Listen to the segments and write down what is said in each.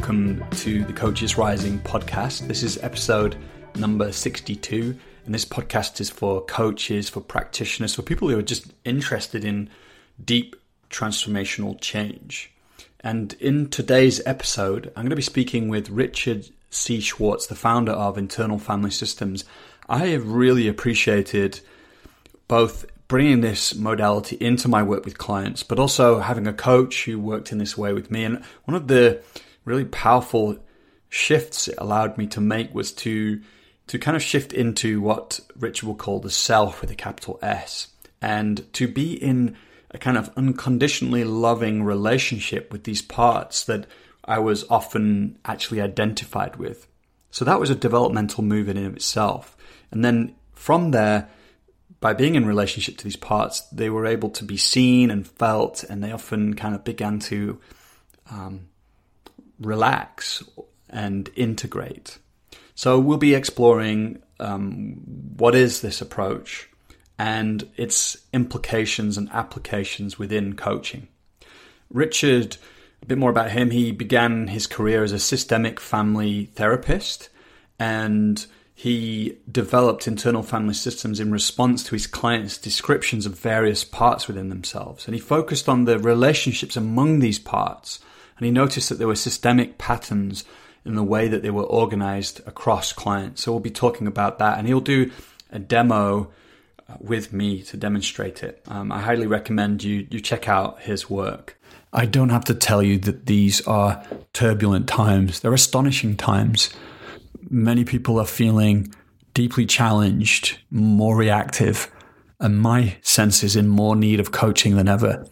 welcome to the Coaches Rising podcast. This is episode number 62, and this podcast is for coaches, for practitioners, for people who are just interested in deep transformational change. And in today's episode, I'm going to be speaking with Richard C. Schwartz, the founder of Internal Family Systems. I have really appreciated both bringing this modality into my work with clients, but also having a coach who worked in this way with me. And one of the really powerful shifts it allowed me to make was to kind of shift into what Richard will call the self with a capital S, and to be in a kind of unconditionally loving relationship with these parts that I was often actually identified with. So that was a developmental move in and of itself. And then from there, by being in relationship to these parts, they were able to be seen and felt, and they often kind of began to relax and integrate. So we'll be exploring what is this approach and its implications and applications within coaching. Richard, a bit more about him. He began his career as a systemic family therapist, and he developed internal family systems in response to his clients' descriptions of various parts within themselves. And he focused on the relationships among these parts. And he noticed that there were systemic patterns in the way that they were organized across clients. So we'll be talking about that. And he'll do a demo with me to demonstrate it. I highly recommend you check out his work. I don't have to tell you that these are turbulent times. They're astonishing times. Many people are feeling deeply challenged, more reactive, and my sense is in more need of coaching than ever.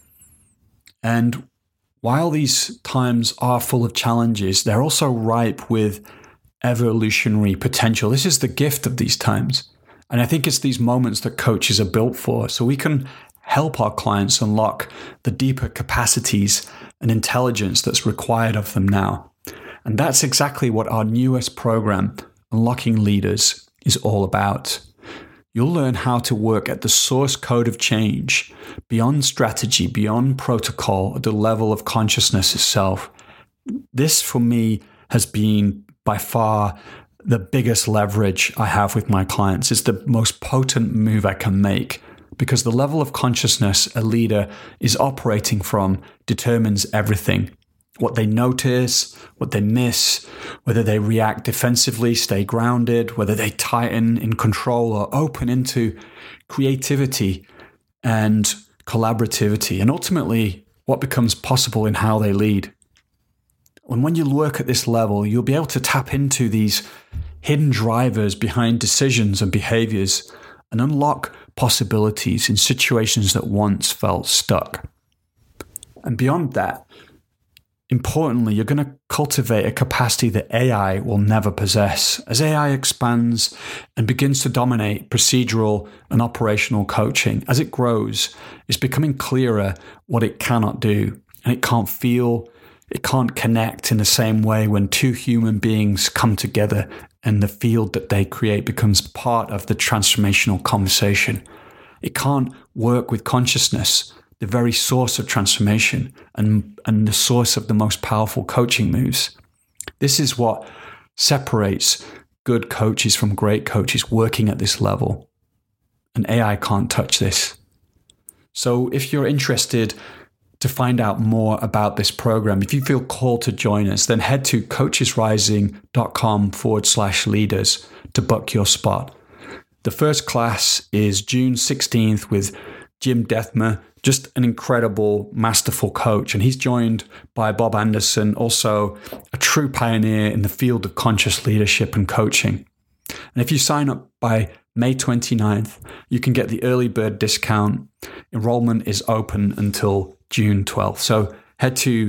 And while these times are full of challenges, they're also ripe with evolutionary potential. This is the gift of these times. And I think it's these moments that coaches are built for, so we can help our clients unlock the deeper capacities and intelligence that's required of them now. And that's exactly what our newest program, Unlocking Leaders, is all about. You'll learn how to work at the source code of change, beyond strategy, beyond protocol, at the level of consciousness itself. This, for me, has been by far the biggest leverage I have with my clients. It's the most potent move I can make, because the level of consciousness a leader is operating from determines everything. What they notice, what they miss, whether they react defensively, stay grounded, whether they tighten in control or open into creativity and collaborativity, and ultimately what becomes possible in how they lead. And when you work at this level, you'll be able to tap into these hidden drivers behind decisions and behaviors and unlock possibilities in situations that once felt stuck. And beyond that, importantly, you're going to cultivate a capacity that AI will never possess. As AI expands and begins to dominate procedural and operational coaching, as it grows, it's becoming clearer what it cannot do. And it can't feel, it can't connect in the same way when two human beings come together and the field that they create becomes part of the transformational conversation. It can't work with consciousness, the very source of transformation and the source of the most powerful coaching moves. This is what separates good coaches from great coaches working at this level. And AI can't touch this. So if you're interested to find out more about this program, if you feel called to join us, then head to coachesrising.com/leaders to book your spot. The first class is June 16th with Jim Dethmer, just an incredible, masterful coach. And he's joined by Bob Anderson, also a true pioneer in the field of conscious leadership and coaching. And if you sign up by May 29th, you can get the early bird discount. Enrollment is open until June 12th. So head to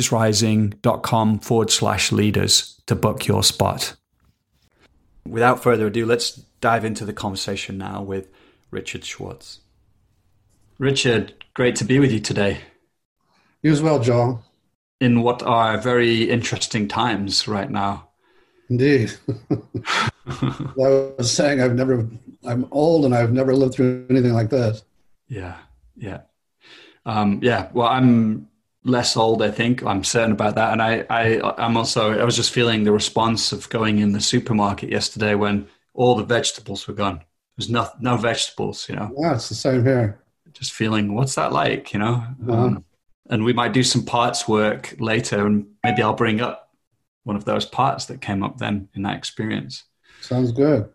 coachesrising.com/leaders to book your spot. Without further ado, let's dive into the conversation now with Richard Schwartz. Richard, great to be with you today. You as well, Joel. In what are very interesting times right now. Indeed. I was saying I'm old and I've never lived through anything like this. Yeah. Well, I'm less old, I think. I'm certain about that. And I was just feeling the response of going in the supermarket yesterday when all the vegetables were gone. There's no vegetables, Yeah, it's the same here. just feeling, what's that like, Uh-huh. And we might do some parts work later, and maybe I'll bring up one of those parts that came up then in that experience. Sounds good.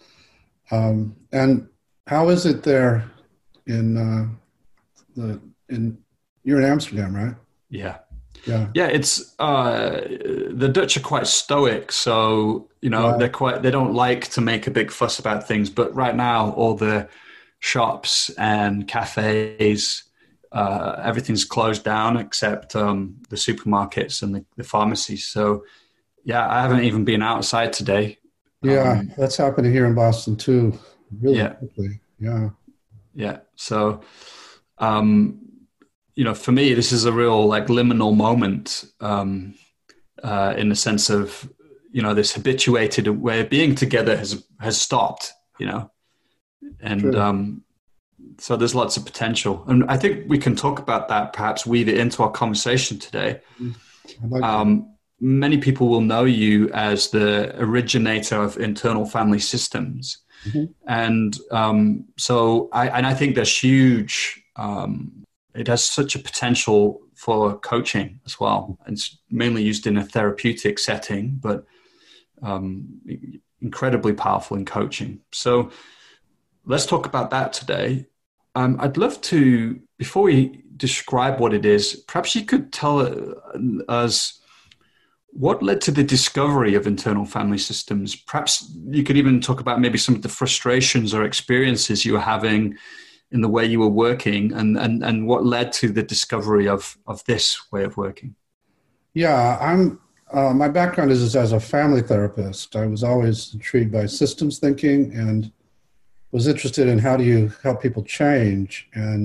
And how is it there in you're in Amsterdam, right? Yeah. Yeah. Yeah, it's the Dutch are quite stoic, so Right. they don't like to make a big fuss about things. But right now, all the shops and cafes, everything's closed down except the supermarkets and the pharmacies. So yeah, I haven't even been outside today. Yeah, that's happening here in Boston too, really Yeah, quickly. Yeah. yeah. So um, for me, this is a real like liminal moment. In the sense of this habituated way of being together has stopped, and True. so there's lots of potential, and I think we can talk about that, perhaps weave it into our conversation today. I like that. Many people will know you as the originator of internal family systems, Mhm. and I think there's huge. It has such a potential for coaching as well. It's mainly used in a therapeutic setting, but um, incredibly powerful in coaching. So let's talk about that today. I'd love to, before we describe what it is, perhaps you could tell us what led to the discovery of internal family systems. Perhaps you could even talk about maybe some of the frustrations or experiences you were having in the way you were working, and what led to the discovery of this way of working. Yeah, my background is as a family therapist. I was always intrigued by systems thinking and was interested in how do you help people change,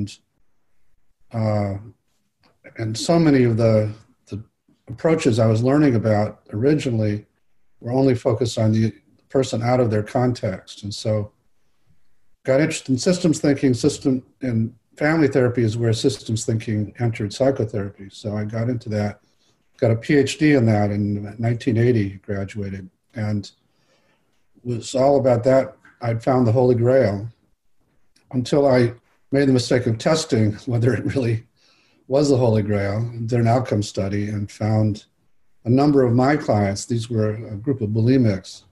uh, and so many of the approaches I was learning about originally were only focused on the person out of their context, and so got interested in systems thinking. And family therapy is where systems thinking entered psychotherapy. So I got into that, got a PhD in that in 1980, graduated, and was all about that. I'd found the Holy Grail until I made the mistake of testing whether it really was the Holy Grail, did an outcome study and found a number of my clients, these were a group of bulimics,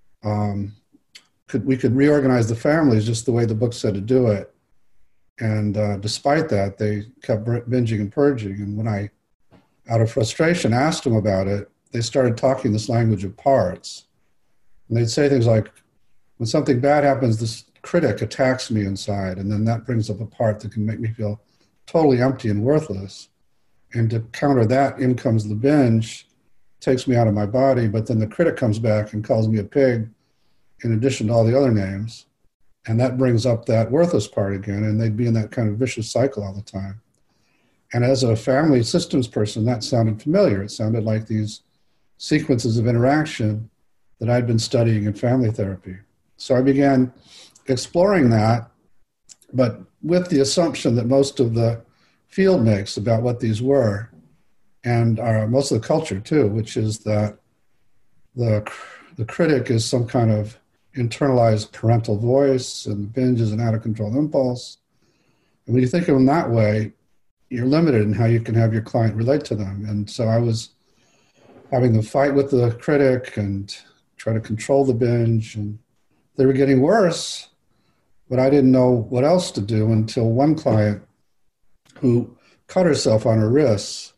we could reorganize the families just the way the book said to do it. And despite that, they kept binging and purging. And when I, out of frustration, asked them about it, they started talking this language of parts. And they'd say things like, when something bad happens, this critic attacks me inside, and then that brings up a part that can make me feel totally empty and worthless. And to counter that, in comes the binge, takes me out of my body, but then the critic comes back and calls me a pig, in addition to all the other names. And that brings up that worthless part again, and they'd be in that kind of vicious cycle all the time. And as a family systems person, that sounded familiar. It sounded like these sequences of interaction that I'd been studying in family therapy. So I began exploring that, but with the assumption that most of the field makes about what these were, and most of the culture too, which is that the critic is some kind of internalized parental voice, and the binge is an out of control impulse. And when you think of them that way, you're limited in how you can have your client relate to them. And so I was having to fight with the critic and try to control the binge, and they were getting worse, but I didn't know what else to do until one client who cut herself on her wrists,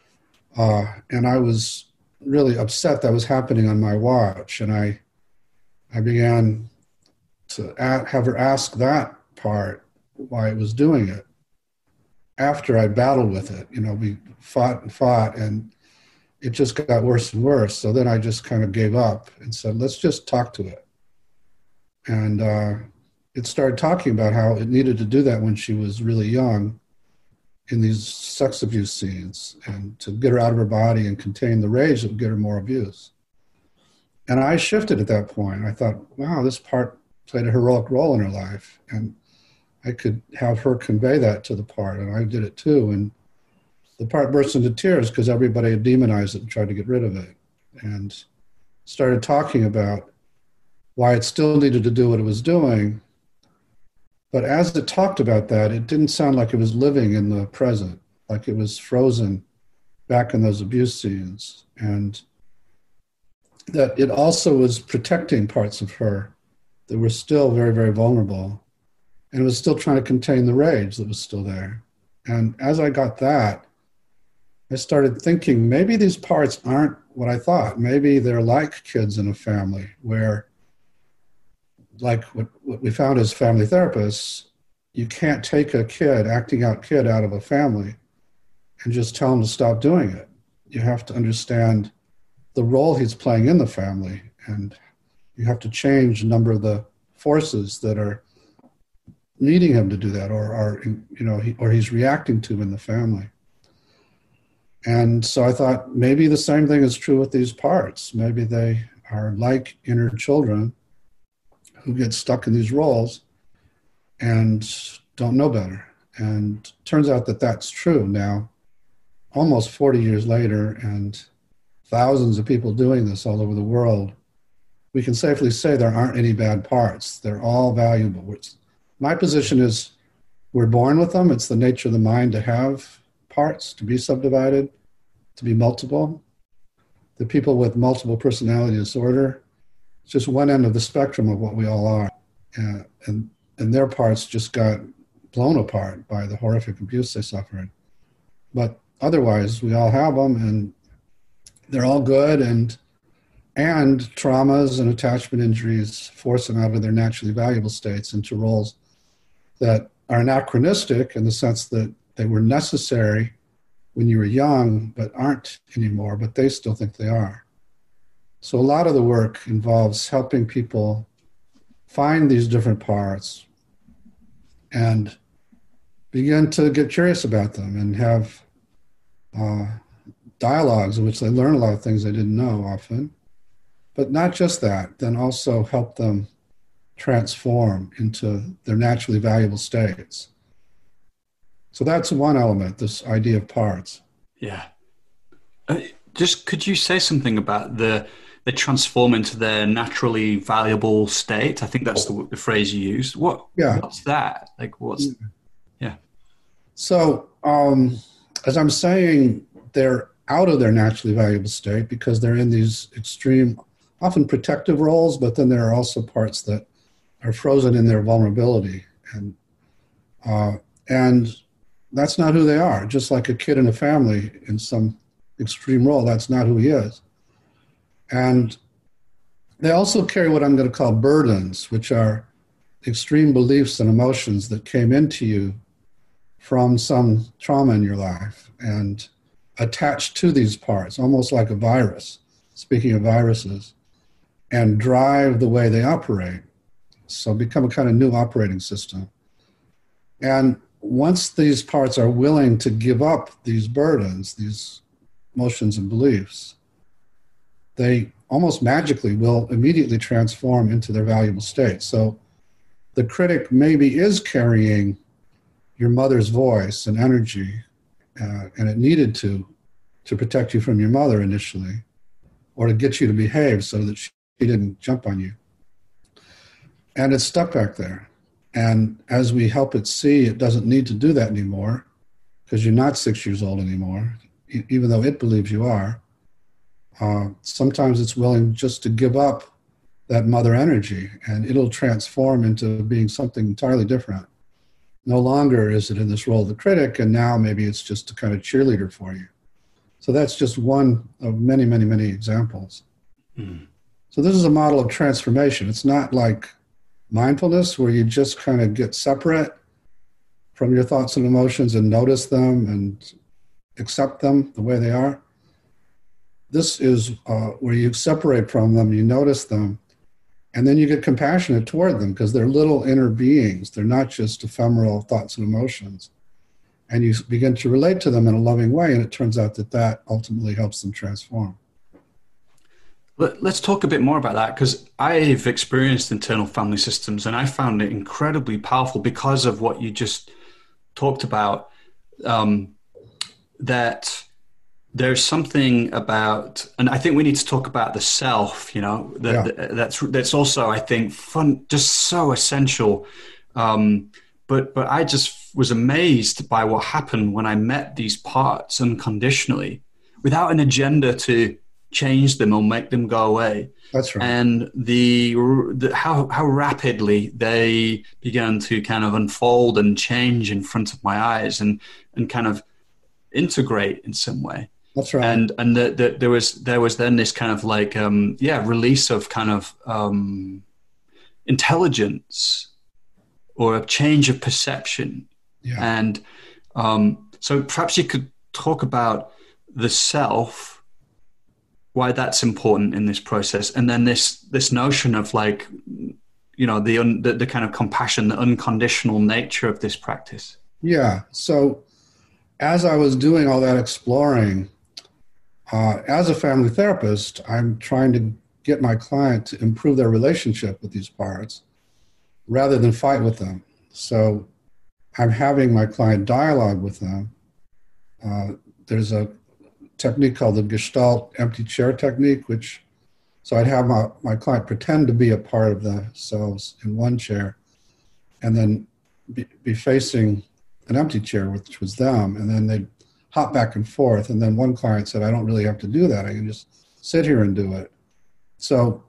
and I was really upset that was happening on my watch, and I began to have her ask that part why it was doing it. After I battled with it, we fought and fought, and it just got worse and worse. So then I just kind of gave up and said, let's just talk to it. And it started talking about how it needed to do that when she was really young in these sex abuse scenes, and to get her out of her body and contain the rage that would get her more abuse. And I shifted at that point. I thought, wow, this part played a heroic role in her life, and I could have her convey that to the part, and I did it too. And the part burst into tears because everybody had demonized it and tried to get rid of it, and started talking about why it still needed to do what it was doing. But as it talked about that, it didn't sound like it was living in the present, like it was frozen back in those abuse scenes. And that it also was protecting parts of her that were still very, very vulnerable, and was still trying to contain the rage that was still there. And as I got that, I started thinking maybe these parts aren't what I thought. Maybe they're like kids in a family where, like what we found as family therapists, you can't take a kid, acting out kid, out of a family and just tell him to stop doing it. You have to understand the role he's playing in the family, and you have to change a number of the forces that are needing him to do that, or he's reacting to in the family. And so I thought maybe the same thing is true with these parts. Maybe they are like inner children who get stuck in these roles and don't know better. And turns out that that's true now, almost 40 years later, and thousands of people doing this all over the world. We can safely say there aren't any bad parts. They're all valuable. My position is we're born with them. It's the nature of the mind to have parts, to be subdivided, to be multiple. The people with multiple personality disorder, it's just one end of the spectrum of what we all are. And their parts just got blown apart by the horrific abuse they suffered. But otherwise, we all have them, and they're all good, and traumas and attachment injuries force them out of their naturally valuable states into roles that are anachronistic in the sense that they were necessary when you were young, but aren't anymore, but they still think they are. So a lot of the work involves helping people find these different parts and begin to get curious about them and have dialogues in which they learn a lot of things they didn't know often. But not just that, then also help them transform into their naturally valuable states. So that's one element, this idea of parts. Yeah. Just could you say something about the transform into their naturally valuable state? I think that's the phrase you used. What's that? Yeah. So as I'm saying, they're out of their naturally valuable state because they're in these extreme, often protective roles, but then there are also parts that are frozen in their vulnerability. And that's not who they are. Just like a kid in a family in some extreme role, that's not who he is. And they also carry what I'm going to call burdens, which are extreme beliefs and emotions that came into you from some trauma in your life and attached to these parts, almost like a virus, speaking of viruses, and drive the way they operate. So become a kind of new operating system. And once these parts are willing to give up these burdens, these emotions and beliefs, they almost magically will immediately transform into their valuable state. So the critic maybe is carrying your mother's voice and energy, and it needed to protect you from your mother initially, or to get you to behave so that she didn't jump on you. And it's stuck back there. And as we help it see, it doesn't need to do that anymore because you're not 6 years old anymore, even though it believes you are. Sometimes it's willing just to give up that mother energy, and it'll transform into being something entirely different. No longer is it in this role of the critic, and now maybe it's just a kind of cheerleader for you. So that's just one of many, many, many examples. Mm. So this is a model of transformation. It's not like mindfulness where you just kind of get separate from your thoughts and emotions and notice them and accept them the way they are. This is where you separate from them, you notice them, and then you get compassionate toward them because they're little inner beings. They're not just ephemeral thoughts and emotions. And you begin to relate to them in a loving way, and it turns out that ultimately helps them transform. Let's talk a bit more about that, because I've experienced internal family systems and I found it incredibly powerful because of what you just talked about. that there's something about, and I think we need to talk about the self, that's also, I think, fun, just so essential. But I just was amazed by what happened when I met these parts unconditionally, without an agenda to change them or make them go away. That's right. And how rapidly they began to kind of unfold and change in front of my eyes, and kind of integrate in some way. That's right. And there was then this kind of like release of kind of intelligence, or a change of perception. Yeah. And so perhaps you could talk about the self, why that's important in this process, and then this notion of like, the kind of compassion, the unconditional nature of this practice. Yeah. So as I was doing all that exploring, as a family therapist, I'm trying to get my client to improve their relationship with these parts rather than fight with them. So I'm having my client dialogue with them. There's a technique called the Gestalt empty chair technique, so I'd have my client pretend to be a part of themselves in one chair, and then be facing an empty chair, which was them, and then they'd hop back and forth. And then one client said, I don't really have to do that. I can just sit here and do it. So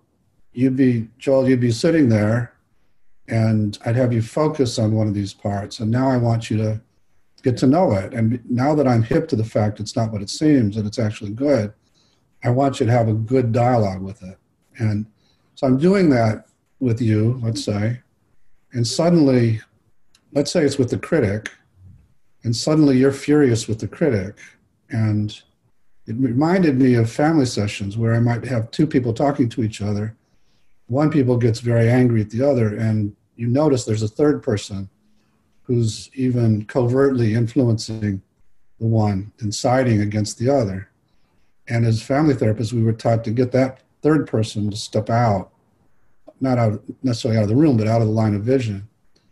Joel, you'd be sitting there, and I'd have you focus on one of these parts. And now I want you to get to know it. And now that I'm hip to the fact it's not what it seems, and it's actually good, I want you to have a good dialogue with it. And so I'm doing that with you, let's say, and suddenly, let's say it's with the critic, and suddenly you're furious with the critic. And it reminded me of family sessions where I might have two people talking to each other. One people gets very angry at the other, and you notice there's a third person who's even covertly influencing the one and siding against the other. And as family therapists, we were taught to get that third person to step out, not necessarily out of the room, but out of the line of vision.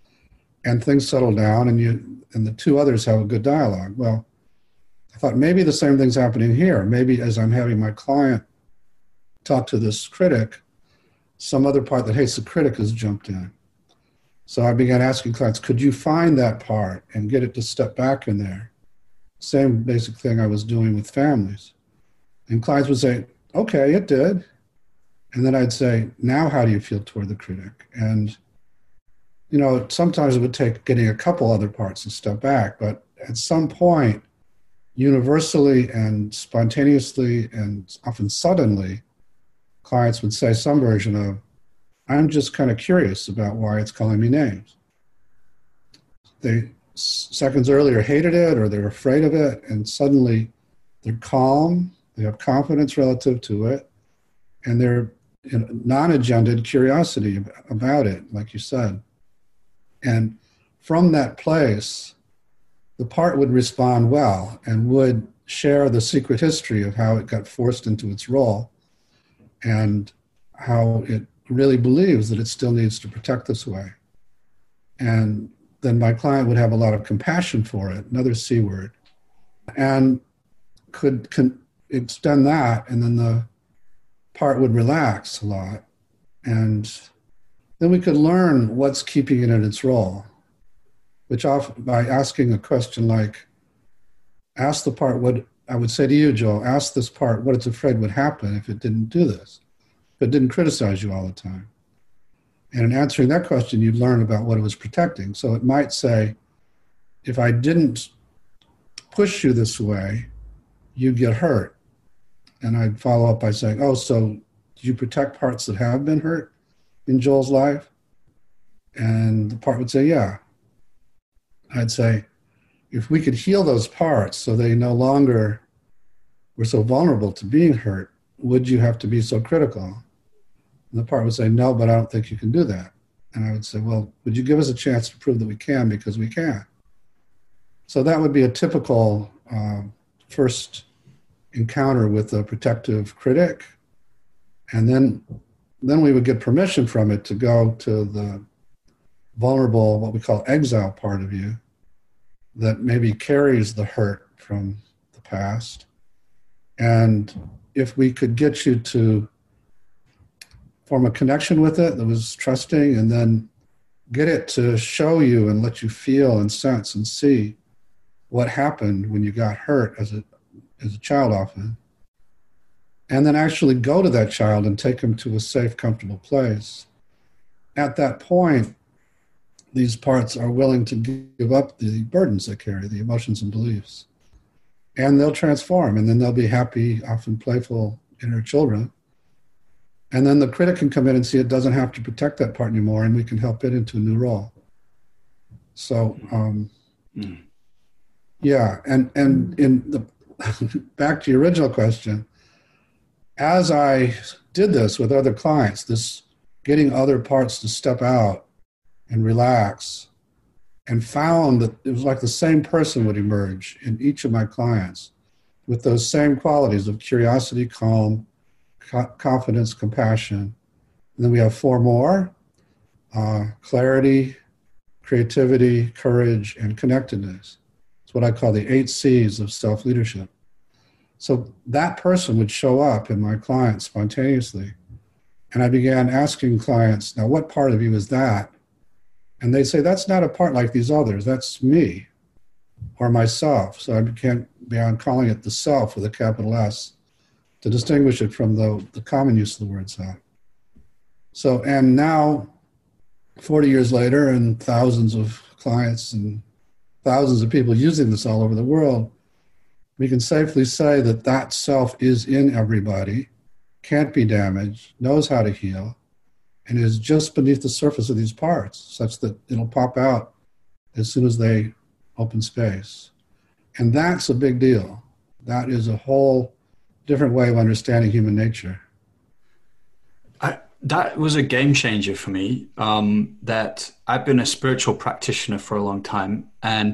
And things settle down, and the two others have a good dialogue. Well, I thought maybe the same thing's happening here. Maybe as I'm having my client talk to this critic, some other part that hates the critic has jumped in. So I began asking clients, could you find that part and get it to step back in there? Same basic thing I was doing with families. And clients would say, okay, it did. And then I'd say, now how do you feel toward the critic? And sometimes it would take getting a couple other parts to step back, but at some point, universally and spontaneously and often suddenly, clients would say some version of, I'm just kind of curious about why it's calling me names. They seconds earlier hated it, or they're afraid of it, and suddenly they're calm, they have confidence relative to it, and they're in non-agendaed curiosity about it, like you said. And from that place, the part would respond well and would share the secret history of how it got forced into its role and how it really believes that it still needs to protect this way. And then my client would have a lot of compassion for it, another C word, and could extend that, and then the part would relax a lot. And then we could learn what's keeping it in its role, which often by asking a question like, ask the part what I would say to you, Joel, ask this part what it's afraid would happen if it didn't do this, if it didn't criticize you all the time. And in answering that question, you'd learn about what it was protecting. So it might say, if I didn't push you this way, you'd get hurt. And I'd follow up by saying, oh, so did you protect parts that have been hurt in Joel's life? And the part would say, yeah. I'd say, if we could heal those parts so they no longer were so vulnerable to being hurt, would you have to be so critical? And the part would say, no, but I don't think you can do that. And I would say, well, would you give us a chance to prove that we can, because we can? So that would be a typical first encounter with a protective critic. And then we would get permission from it to go to the vulnerable, what we call exile part of you, that maybe carries the hurt from the past. And if we could get you to form a connection with it that was trusting, and then get it to show you and let you feel and sense and see what happened when you got hurt as a child often, and then actually go to that child and take them to a safe, comfortable place. At that point, these parts are willing to give up the burdens they carry, the emotions and beliefs, and they'll transform, and then they'll be happy, often playful inner children. And then the critic can come in and see it doesn't have to protect that part anymore, and we can help it into a new role. So, yeah, and in the back to your original question, as I did this with other clients, this getting other parts to step out and relax, and found that it was like the same person would emerge in each of my clients with those same qualities of curiosity, calm, confidence, compassion. And then we have 4 more: clarity, creativity, courage, and connectedness. It's what I call the 8 C's of self-leadership. So that person would show up in my clients spontaneously. And I began asking clients, now what part of you is that? And they say, that's not a part like these others, that's me or myself. So I began calling it the self with a capital S, to distinguish it from the common use of the word self. So, and now, 40 years later, and thousands of clients and thousands of people using this all over the world, we can safely say that that self is in everybody, can't be damaged, knows how to heal, and is just beneath the surface of these parts, such that it'll pop out as soon as they open space. And that's a big deal. That is a whole different way of understanding human nature. That was a game changer for me, that I've been a spiritual practitioner for a long time, and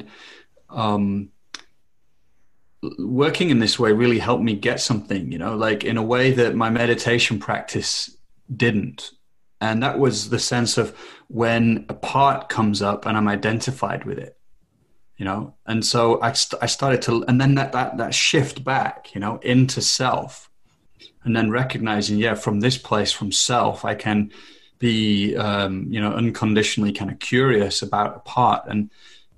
working in this way really helped me get something, like in a way that my meditation practice didn't. And that was the sense of when a part comes up and I'm identified with it, and so I started to, and then that shift back, into self, and then recognizing, from this place, from self, I can be, unconditionally kind of curious about a part. And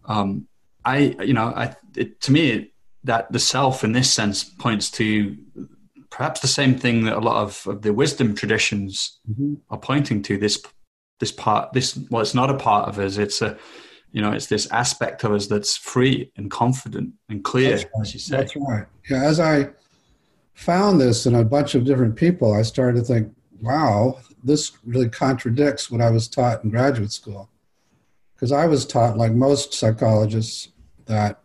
to me, that the self in this sense points to perhaps the same thing that a lot of the wisdom traditions are pointing to. This part, well, it's not a part of us. It's it's this aspect of us that's free and confident and clear, That's right. as you say. That's right. Yeah, as I found this in a bunch of different people, I started to think, wow, this really contradicts what I was taught in graduate school. Because I was taught, like most psychologists, that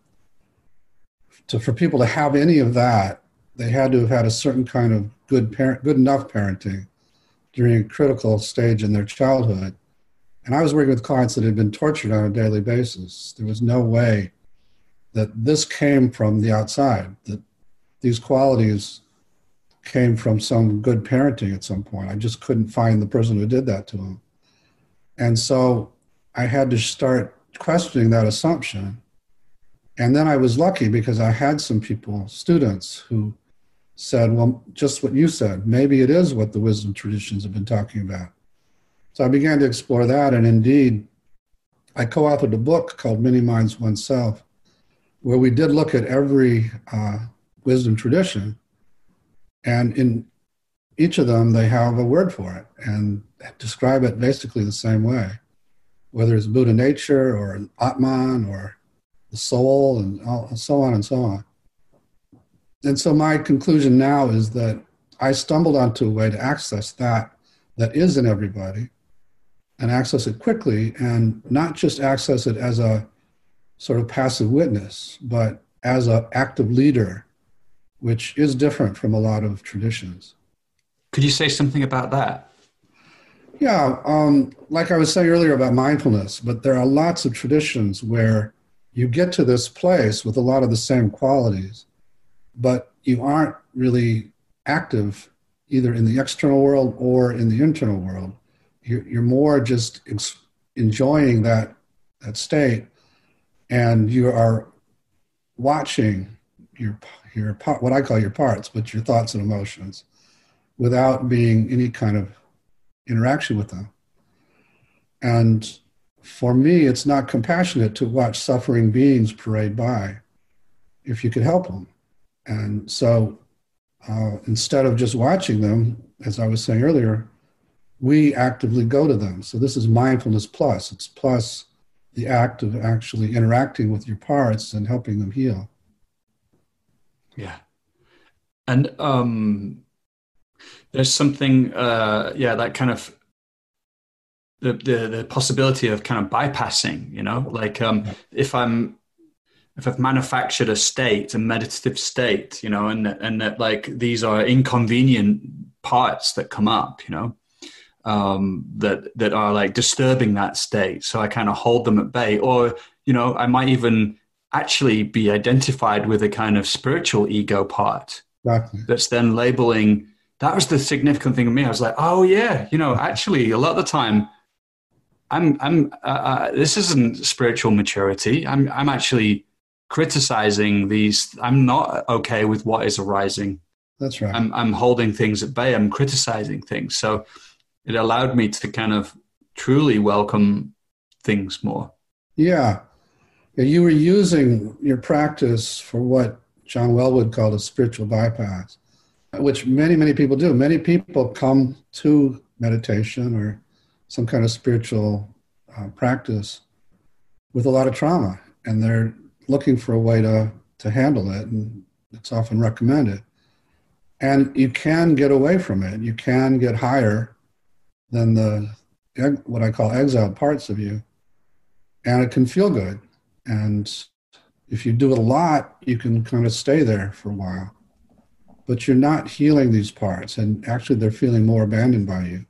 for people to have any of that, they had to have had a certain kind of good enough parenting during a critical stage in their childhood. And I was working with clients that had been tortured on a daily basis. There was no way that this came from the outside, that these qualities came from some good parenting at some point. I just couldn't find the person who did that to them. And so I had to start questioning that assumption. And then I was lucky because I had some people, students, who said, well, just what you said, maybe it is what the wisdom traditions have been talking about. So I began to explore that, and indeed, I co-authored a book called Many Minds, One Self, where we did look at every wisdom tradition, and in each of them, they have a word for it and describe it basically the same way, whether it's Buddha nature or Atman or the soul and so on and so on. And so my conclusion now is that I stumbled onto a way to access that is in everybody, and access it quickly, and not just access it as a sort of passive witness, but as an active leader, which is different from a lot of traditions. Could you say something about that? Yeah, like I was saying earlier about mindfulness, but there are lots of traditions where you get to this place with a lot of the same qualities, but you aren't really active either in the external world or in the internal world. You're more just enjoying that state, and you are watching what I call your parts, but your thoughts and emotions, without being any kind of interaction with them. And for me, it's not compassionate to watch suffering beings parade by if you could help them. And so instead of just watching them, as I was saying earlier, we actively go to them. So this is mindfulness plus. It's plus the act of actually interacting with your parts and helping them heal. Yeah. And there's something, that kind of the possibility of kind of bypassing, like if I've manufactured a state, a meditative state, and that like these are inconvenient parts that come up, that are like disturbing that state. So I kind of hold them at bay, or, I might even actually be identified with a kind of spiritual ego part. Exactly. That's then labeling. That was the significant thing to me. I was like, oh yeah, actually a lot of the time I'm this isn't spiritual maturity. I'm actually criticizing these. I'm not okay with what is arising. That's right. I'm holding things at bay. I'm criticizing things. So it allowed me to kind of truly welcome things more. Yeah. You were using your practice for what John Welwood called a spiritual bypass, which many, many people do. Many people come to meditation or some kind of spiritual practice with a lot of trauma, and they're looking for a way to handle it, and it's often recommended. And you can get away from it. You can get higher than what I call exiled parts of you, and it can feel good. And if you do it a lot, you can kind of stay there for a while. But you're not healing these parts, and actually they're feeling more abandoned by you.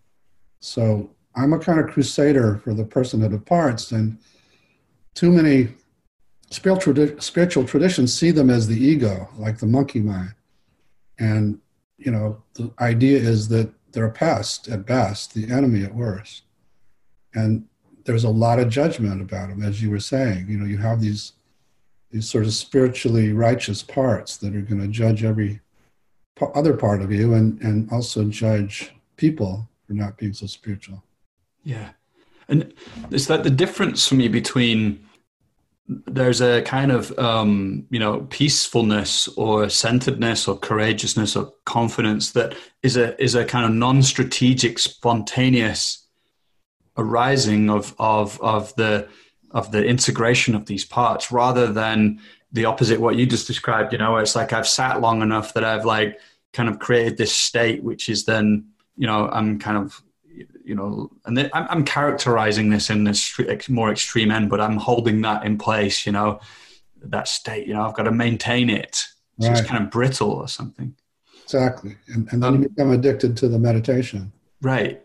So I'm a kind of crusader for the personhood of parts, and too many spiritual traditions see them as the ego, like the monkey mind. And, the idea is that they're a pest at best, the enemy at worst. And there's a lot of judgment about them, as you were saying. You have these sort of spiritually righteous parts that are going to judge every other part of you, and also judge people for not being so spiritual. Yeah. And it's that the difference for me between there's a kind of, peacefulness or centeredness or courageousness or confidence that is a kind of non-strategic, spontaneous arising of the integration of these parts, rather than the opposite, what you just described, where it's like I've sat long enough that I've like kind of created this state, which is then, I'm kind of, and I'm characterizing this in this more extreme end, but I'm holding that in place, that state, I've got to maintain it. So right. It's kind of brittle or something. Exactly. And then you become addicted to the meditation. Right.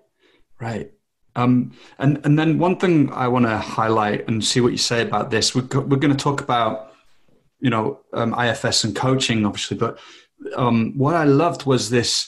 And then one thing I want to highlight and see what you say about this, we're going to talk about, IFS and coaching, obviously, but what I loved was this.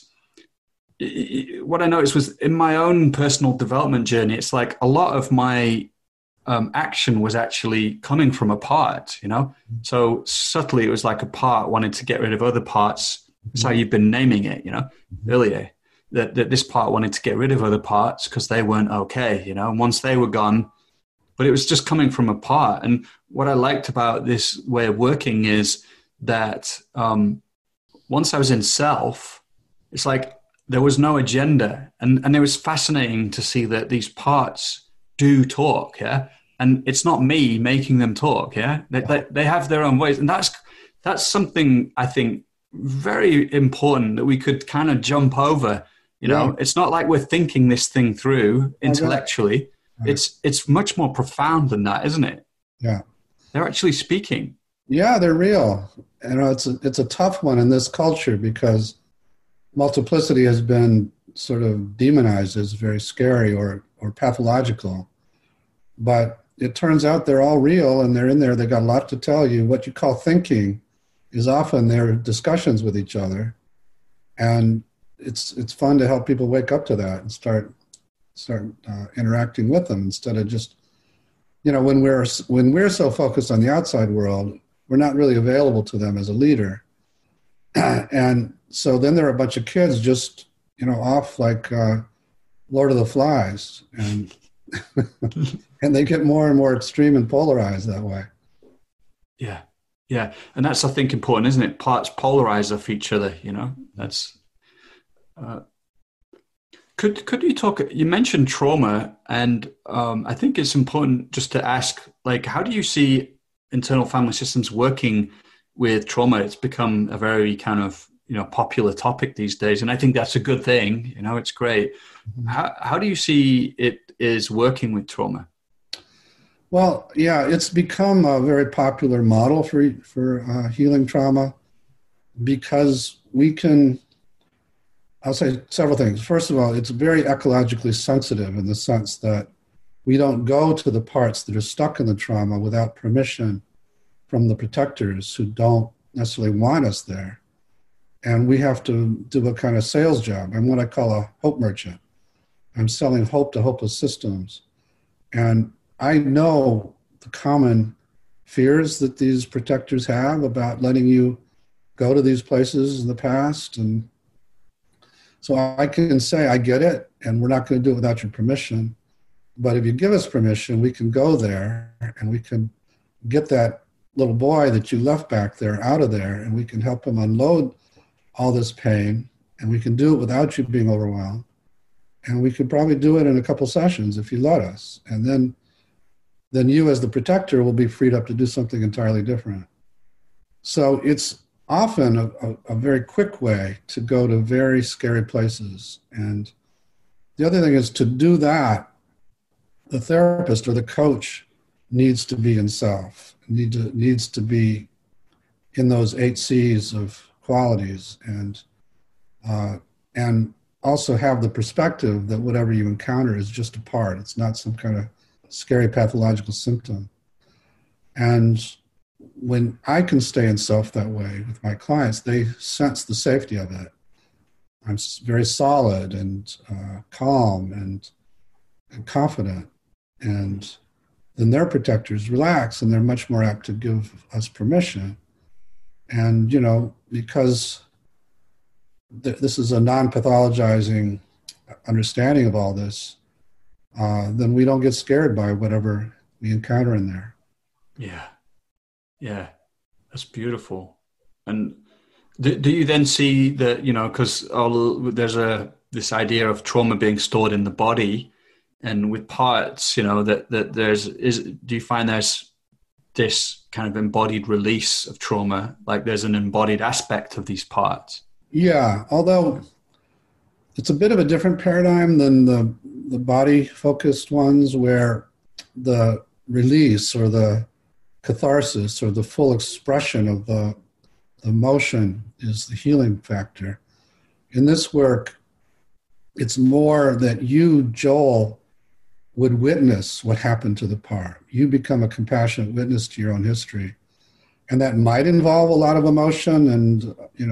What I noticed was in my own personal development journey, it's like a lot of my action was actually coming from a part, So subtly, it was like a part wanted to get rid of other parts. That's how you've been naming it, earlier. That this part wanted to get rid of other parts because they weren't okay, and once they were gone, but it was just coming from a part. And what I liked about this way of working is that once I was in self, it's like there was no agenda. And it was fascinating to see that these parts do talk, yeah? And it's not me making them talk, yeah? They have their own ways. And that's something I think very important that we could kind of jump over. It's not like we're thinking this thing through intellectually. Right. It's much more profound than that, isn't it? Yeah. They're actually speaking. Yeah, they're real. It's a tough one in this culture because multiplicity has been sort of demonized as very scary or pathological. But it turns out they're all real, and they're in there. They got a lot to tell you. What you call thinking is often their discussions with each other. And it's fun to help people wake up to that and start interacting with them instead of just, when we're so focused on the outside world, we're not really available to them as a leader. And so then there are a bunch of kids just, off like Lord of the Flies. And and they get more and more extreme and polarized that way. Yeah. Yeah. And that's, I think, important, isn't it? Parts polarize off each other, that's, could you talk, you mentioned trauma, and I think it's important just to ask, like, how do you see internal family systems working with trauma? It's become a very kind of, popular topic these days. And I think that's a good thing. It's great. Mm-hmm. How do you see it is working with trauma? Well, yeah, it's become a very popular model for healing trauma, because I'll say several things. First of all, it's very ecologically sensitive in the sense that we don't go to the parts that are stuck in the trauma without permission from the protectors who don't necessarily want us there. And we have to do a kind of sales job. I'm what I call a hope merchant. I'm selling hope to hopeless systems. And I know the common fears that these protectors have about letting you go to these places in the past. And so I can say, I get it, and we're not going to do it without your permission. But if you give us permission, we can go there and we can get that little boy that you left back there out of there, and we can help him unload all this pain, and we can do it without you being overwhelmed. And we could probably do it in a couple sessions if you let us. And then you as the protector will be freed up to do something entirely different. So it's often a very quick way to go to very scary places. And the other thing is, to do that, the therapist or the coach needs to be in self, needs to be in those 8 C's of qualities, and also have the perspective that whatever you encounter is just a part. It's not some kind of scary pathological symptom. And when I can stay in self that way with my clients, they sense the safety of it. I'm very solid and calm and confident. And then their protectors relax, and they're much more apt to give us permission. And, because this is a non-pathologizing understanding of all this, then we don't get scared by whatever we encounter in there. Yeah. Yeah. That's beautiful. And do you then see that, because there's this idea of trauma being stored in the body, and with parts, that do you find there's this kind of embodied release of trauma, like there's an embodied aspect of these parts? Yeah, although it's a bit of a different paradigm than the body-focused ones, where the release or the catharsis or the full expression of the emotion is the healing factor. In this work, it's more that you, Joel, would witness what happened to the part. You become a compassionate witness to your own history. And that might involve a lot of emotion and,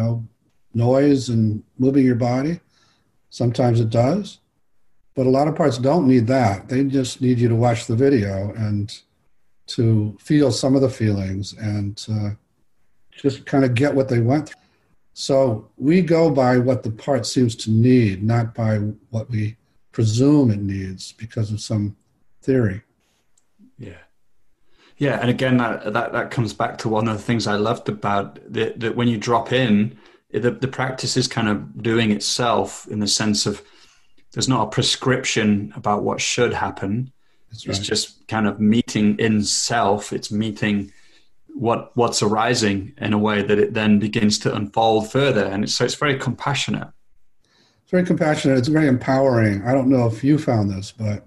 noise and moving your body. Sometimes it does. But a lot of parts don't need that. They just need you to watch the video and to feel some of the feelings and just kind of get what they went through. So we go by what the part seems to need, not by what we presume it needs because of some theory. Yeah. Yeah. And again, that comes back to one of the things I loved about that when you drop in, the practice is kind of doing itself, in the sense of there's not a prescription about what should happen. That's right. It's just kind of meeting in self. It's meeting what's arising in a way that it then begins to unfold further. And so it's very compassionate. It's very compassionate. It's very empowering. I don't know if you found this, but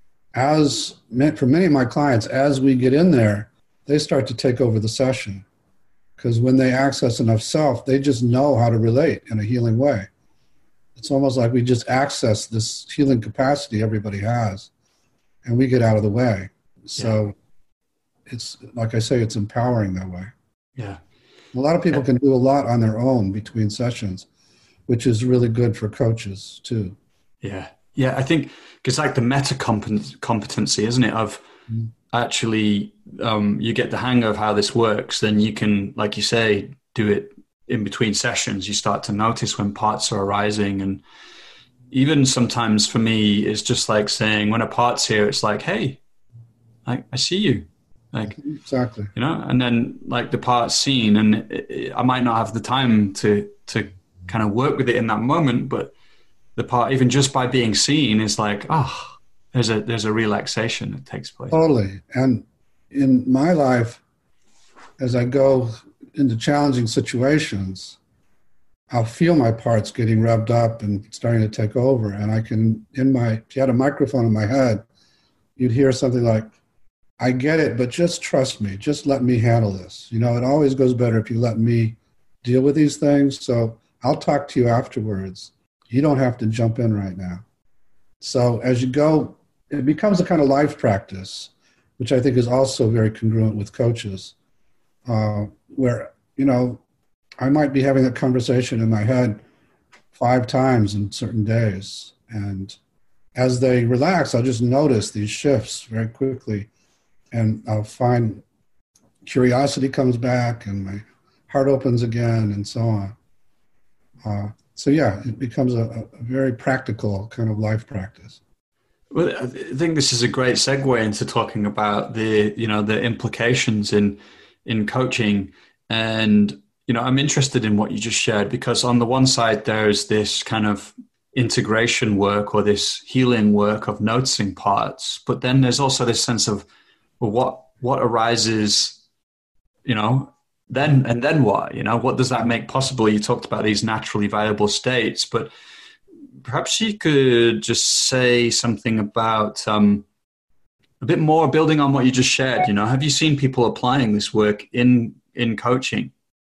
for many of my clients, as we get in there, they start to take over the session. Because when they access enough self, they just know how to relate in a healing way. It's almost like we just access this healing capacity everybody has, and we get out of the way. So it's, like I say, it's empowering that way. Yeah. A lot of people can do a lot on their own between sessions, which is really good for coaches too. Yeah. Yeah. I think it's like the meta competency, isn't it? Of actually you get the hang of how this works, then you can, like you say, do it in between sessions. You start to notice when parts are arising. And even sometimes for me, it's just like saying, when a part's here, it's like, hey, I see you. Like, Exactly. you know, and then like the part's seen, and I might not have the time to kind of work with it in that moment, but the part, even just by being seen, is like, oh, there's a relaxation that takes place. Totally. And in my life, as I go into challenging situations, I'll feel my parts getting revved up and starting to take over. And I can, if you had a microphone in my head, you'd hear something like, I get it, but just trust me. Just let me handle this. You know, it always goes better if you let me deal with these things. So I'll talk to you afterwards. You don't have to jump in right now. So as you go, it becomes a kind of life practice, which I think is also very congruent with coaches, where, you know, I might be having a conversation in my head 5 times in certain days. And as they relax, I'll just notice these shifts very quickly. And I'll find curiosity comes back and my heart opens again and so on. So yeah, it becomes a very practical kind of life practice. Well, I think this is a great segue into talking about the implications in coaching. And, you know, I'm interested in what you just shared, because on the one side, there's this kind of integration work or this healing work of noticing parts. But then there's also this sense of, well, what arises, you know, then what, you know, what does that make possible? You talked about these naturally viable states, but perhaps you could just say something about a bit more building on what you just shared. You know, have you seen people applying this work in coaching?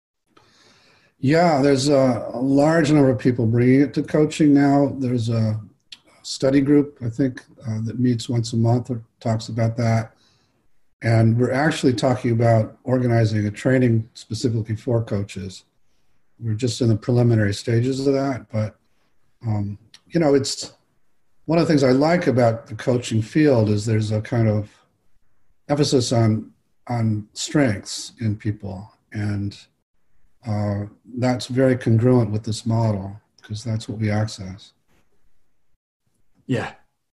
Yeah, there's a large number of people bringing it to coaching now. There's a study group, I think, that meets once a month or talks about that. And we're actually talking about organizing a training specifically for coaches. We're just in the preliminary stages of that. But, you know, it's one of the things I like about the coaching field is there's a kind of emphasis on strengths in people. And that's very congruent with this model because that's what we access. Yeah,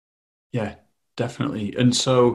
definitely. And so,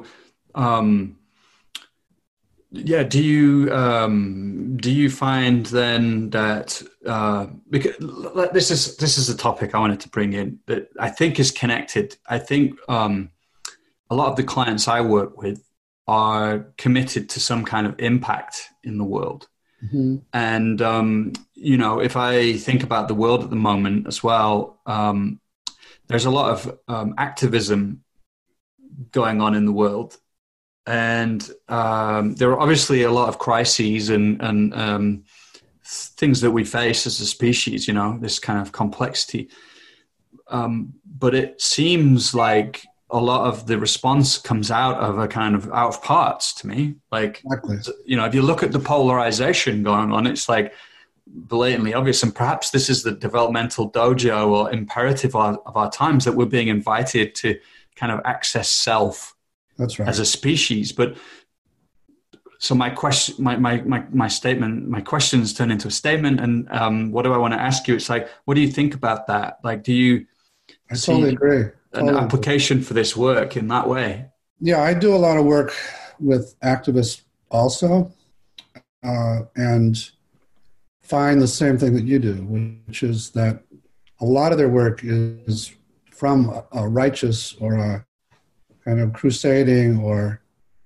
yeah, do you find then that because this is a topic I wanted to bring in that I think is connected. I think a lot of the clients I work with are committed to some kind of impact in the world. Mm-hmm. And you know, if I think about the world at the moment as well, there's a lot of activism going on in the world. And there are obviously a lot of crises and things that we face as a species, you know, this kind of complexity. But it seems like a lot of the response comes out of a kind of out of parts to me. Like, exactly. You know, if you look at the polarization going on, it's like blatantly obvious. And perhaps this is the developmental dojo or imperative of our times, that we're being invited to kind of access self. That's right. As a species. But so my question, my statement, my questions turn into a statement. And what do I want to ask you? It's like, what do you think about that? Like, do you totally agree. An application for this work in that way? Yeah, I do a lot of work with activists also, and find the same thing that you do, which is that a lot of their work is from a righteous or a kind of crusading or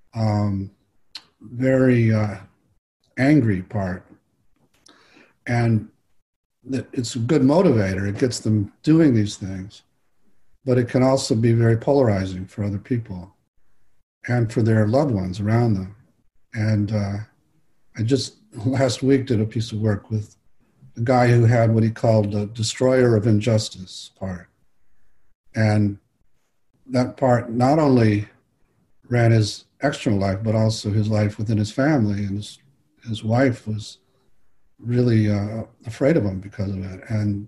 very angry part. And it's a good motivator. It gets them doing these things. But it can also be very polarizing for other people and for their loved ones around them. And I just last week did a piece of work with a guy who had what he called the destroyer of injustice part. And that part not only ran his external life, but also his life within his family. And his wife was really afraid of him because of it. And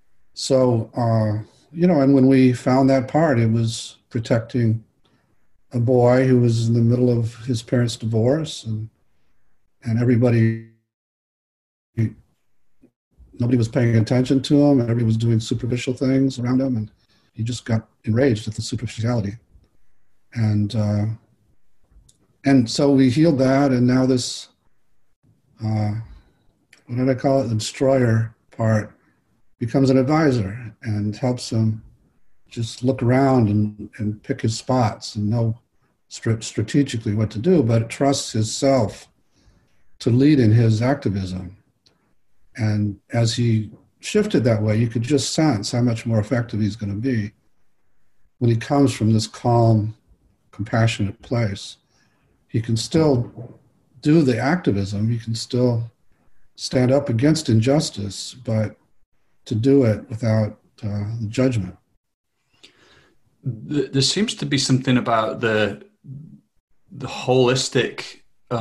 so, you know, and when we found that part, it was protecting a boy who was in the middle of his parents' divorce, and nobody was paying attention to him, and everybody was doing superficial things around him, and he just got enraged at the superficiality. And so we healed that, and now this, what did I call it? The destroyer part becomes an advisor and helps him just look around and pick his spots and know strategically what to do, but trusts his self to lead in his activism. And as he shifted that way, you could just sense how much more effective he's going to be when he comes from this calm, compassionate place. He can still do the activism, he can still stand up against injustice, but to do it without the judgment. There seems to be something about the holistic,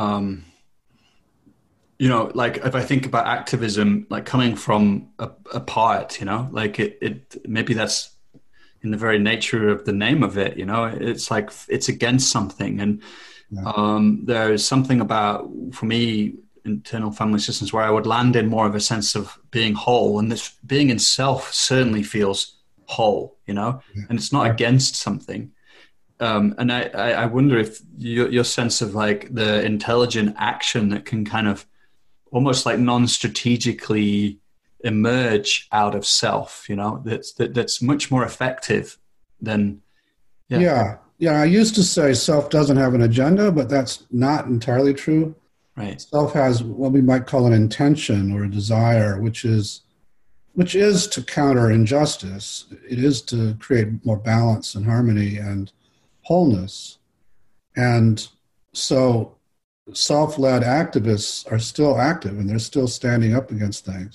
like if I think about activism, like coming from a part, like it maybe that's in the very nature of the name of it, it's like it's against something. And there's something about, for me, internal family systems where I would land in more of a sense of being whole, and this being in self certainly feels whole, and it's not against something. And I wonder if your sense of like the intelligent action that can kind of almost like non-strategically emerge out of self, that's much more effective than. Yeah. I used to say self doesn't have an agenda, but that's not entirely true. Right. Self has what we might call an intention or a desire, which is to counter injustice. It is to create more balance and harmony and wholeness. And so self-led activists are still active and they're still standing up against things.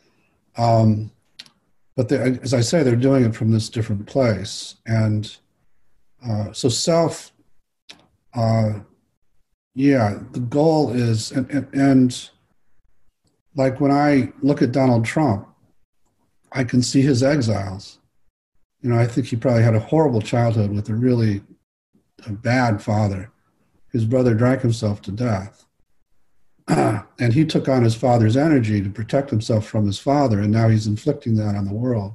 But as I say, they're doing it from this different place. And so self, the goal is, and like when I look at Donald Trump, I can see his exiles. I think he probably had a horrible childhood with a bad father. His brother drank himself to death. And he took on his father's energy to protect himself from his father, and now he's inflicting that on the world.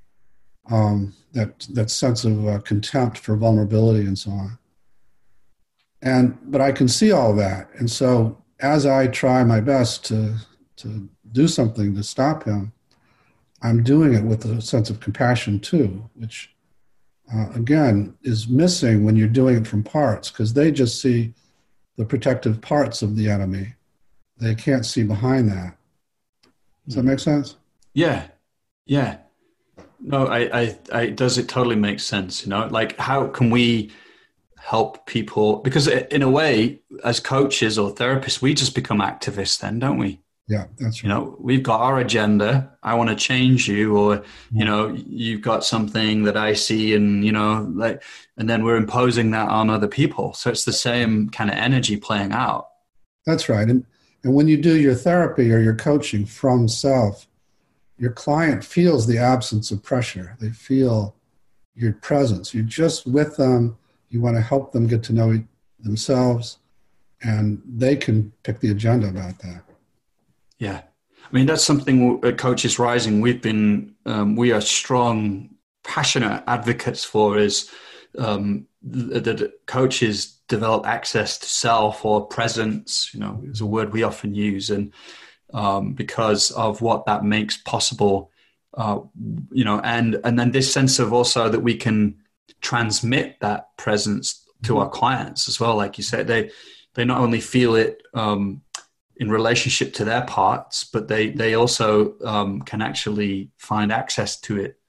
That sense of contempt for vulnerability and so on. But I can see all that. And so as I try my best to do something to stop him, I'm doing it with a sense of compassion too, which again is missing when you're doing it from parts, because they just see the protective parts of the enemy. They can't see behind that. Does that make sense? Yeah. No, does it totally make sense? Like how can we help people? Because in a way, as coaches or therapists, we just become activists then, don't we? Yeah, that's right. We've got our agenda. I want to change you, or, you've got something that I see and, and then we're imposing that on other people. So it's the same kind of energy playing out. That's right. And when you do your therapy or your coaching from self, your client feels the absence of pressure. They feel your presence. You're just with them. You want to help them get to know themselves, and they can pick the agenda about that. Yeah. I mean, that's something at Coaches Rising we are strong, passionate advocates for, is that coaches develop access to self or presence, is a word we often use. And because of what that makes possible, and then this sense of also that we can transmit that presence to our clients as well. Like you said, they not only feel it, in relationship to their parts, but they also can actually find access to it.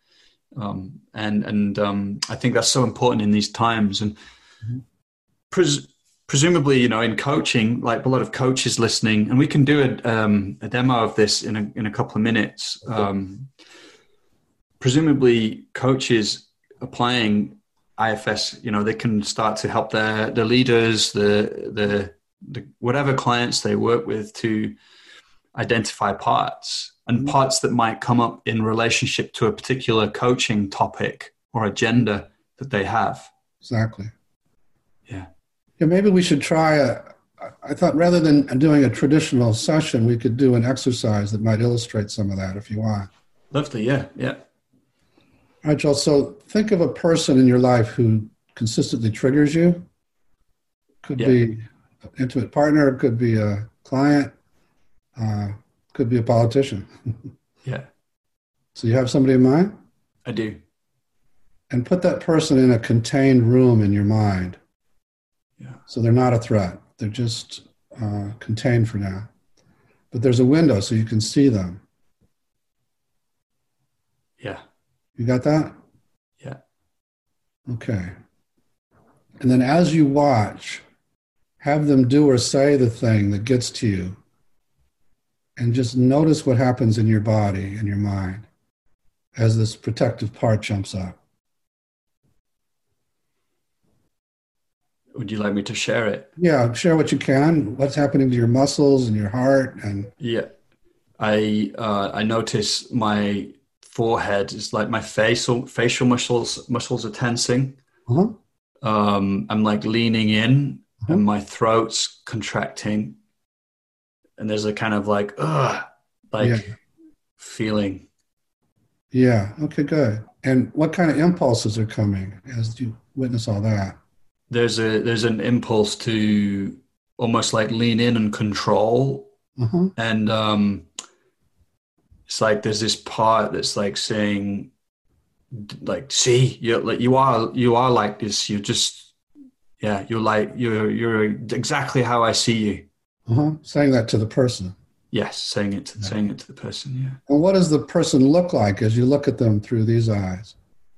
I think that's so important in these times. And presumably, in coaching, like a lot of coaches listening, and we can do a demo of this in a couple of minutes. Presumably, coaches applying IFS, they can start to help their leaders, the whatever clients they work with, to identify parts and parts that might come up in relationship to a particular coaching topic or agenda that they have. Exactly. Yeah. Yeah, maybe we should try I thought rather than doing a traditional session, we could do an exercise that might illustrate some of that if you want. Lovely. Yeah. Yeah. All right, Joel. So think of a person in your life who consistently triggers you. Could Yeah. be an intimate partner, could be a client, uh, could be a politician. Yeah. So you have somebody in mind? I do. And put that person in a contained room in your mind. Yeah. So they're not a threat. They're just contained for now. But there's a window so you can see them. Yeah. You got that? Yeah. Okay. And then as you watch, have them do or say the thing that gets to you. And just notice what happens in your body and your mind as this protective part jumps up. Would you like me to share it? Yeah, share what you can. What's happening to your muscles and your heart, and Yeah. I notice my forehead is like my facial muscles are tensing. uh-huh, I'm like leaning in uh-huh. and my throat's contracting and there's a kind of like Yeah, feeling. yeah. Okay, good. And what kind of impulses are coming as you witness all that? There's an impulse to almost like lean in and control. Uh-huh. And it's like there's this part that's like saying, like, see, you're like you are like this. You're just you're like you're exactly how I see you. Uh-huh. Saying that to the person. Yes, Yeah. saying it to the person. Yeah. And what does the person look like as you look at them through these eyes?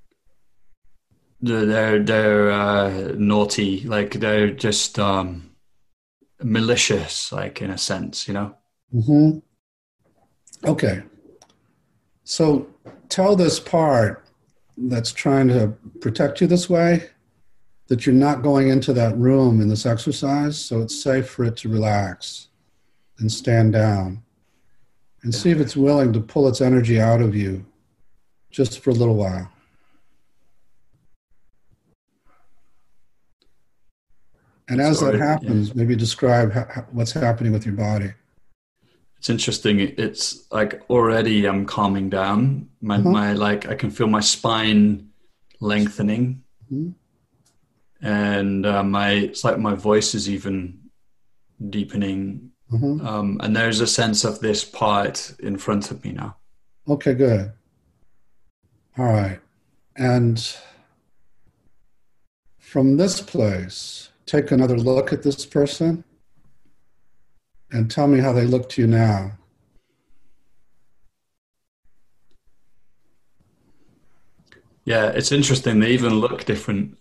They're naughty, like they're just malicious, like in a sense, you know. Mm-hmm. Okay. So tell this part that's trying to protect you this way that you're not going into that room in this exercise, so it's safe for it to relax and stand down and see if it's willing to pull its energy out of you just for a little while. And as that happens, maybe describe what's happening with your body. It's interesting. It's like already I'm calming down. My like I can feel my spine lengthening, and it's like my voice is even deepening. And there's a sense of this part in front of me now. Okay, good. All right. And from this place, take another look at this person and tell me how they look to you now. Yeah, it's interesting. They even look different.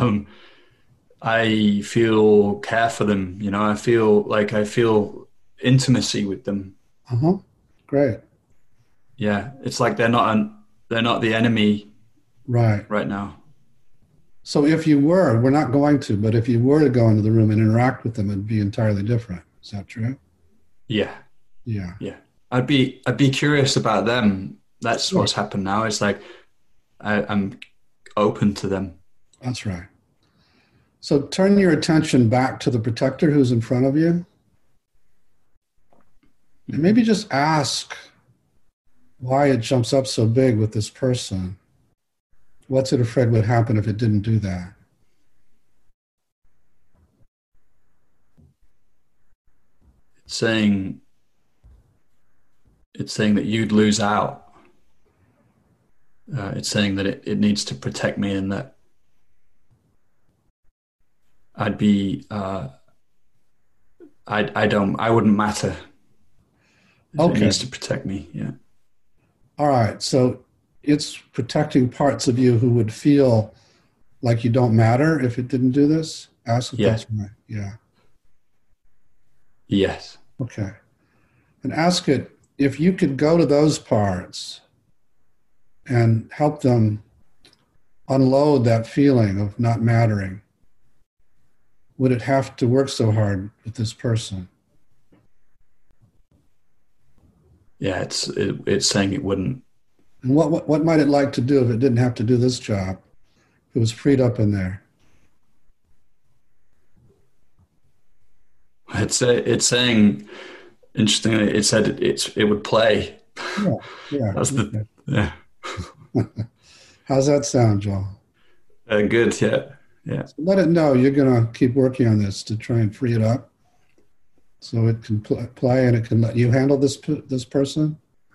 I feel care for them. You know, I feel intimacy with them. Great. Yeah, it's like they're not the enemy right now. So if you were, we're not going to, but if you were to go into the room and interact with them, it'd be entirely different. Is that true? Yeah. Yeah. Yeah. I'd be curious about them. That's what's happened now. It's like I'm open to them. That's right. So turn your attention back to the protector who's in front of you. And maybe just ask why it jumps up so big with this person. What's it afraid would happen if it didn't do that? It's saying that you'd lose out. It's saying that it needs to protect me and that I'd be I wouldn't matter. Okay. It needs to protect me. Yeah. All right. So it's protecting parts of you who would feel like you don't matter if it didn't do this. Ask if that's right. Yeah. Yes. Okay. And ask it if you could go to those parts and help them unload that feeling of not mattering. Would it have to work so hard with this person? Yeah, it's saying it wouldn't. And what might it like to do if it didn't have to do this job? If it was freed up in there. It's saying, interestingly, it said it would play. Yeah, yeah. That's the Okay. yeah. How's that sound, Joel? Good. Yeah. Yeah. So let it know you're going to keep working on this to try and free it up so it can play and it can let you handle this person.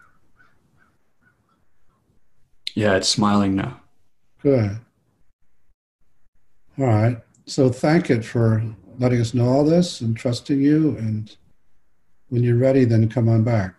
Yeah. It's smiling now. Good. All right. So thank it for letting us know all this and trusting you. And when you're ready, then come on back.